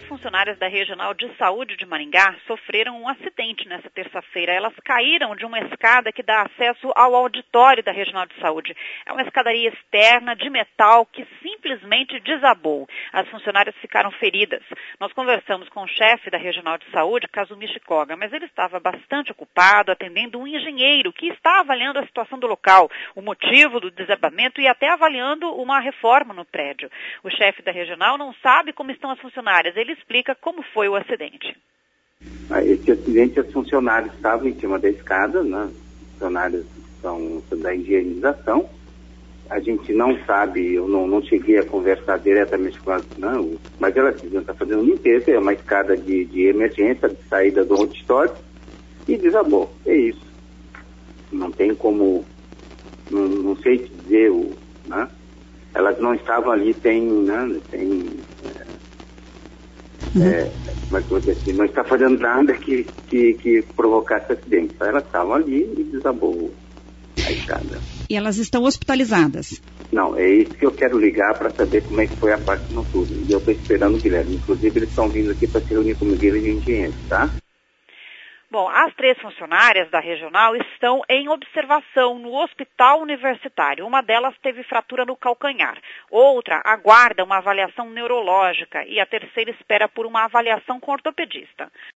funcionárias da Regional de Saúde de Maringá sofreram um acidente nesta terça-feira. Elas caíram de uma escada que dá acesso ao auditório da Regional de Saúde. É uma escadaria externa de metal que simplesmente desabou. As funcionárias ficaram feridas. Nós conversamos com o chefe da Regional de Saúde, Kazumi Shikoga, mas ele estava bastante ocupado atendendo um engenheiro que está avaliando a situação do local, o motivo do desabamento e até avaliando uma reforma no prédio. O chefe da Regional não sabe como estão as funcionárias. Ele explica como foi o acidente. Esse acidente, as funcionárias estavam em cima da escada, né? Os funcionários são da higienização. A gente não sabe, eu não cheguei a conversar diretamente com elas, não, mas elas diziam que está fazendo limpeza, é uma escada de emergência, de saída do auditório, e desabou. É isso. Não tem como, não sei te dizer, né? Elas não estavam ali, mas vou dizer assim, não está fazendo nada que provocasse acidente. Elas estavam ali e desabou a escada. E elas estão hospitalizadas? Não, é isso que eu quero ligar para saber como é que foi a parte noturna. E eu estou esperando o Guilherme. Inclusive, eles estão vindo aqui para se reunir com o Guilherme de engenheiro, tá? Bom, as 3 funcionárias da regional estão em observação no hospital universitário. Uma delas teve fratura no calcanhar. Outra aguarda uma avaliação neurológica e a terceira espera por uma avaliação com ortopedista.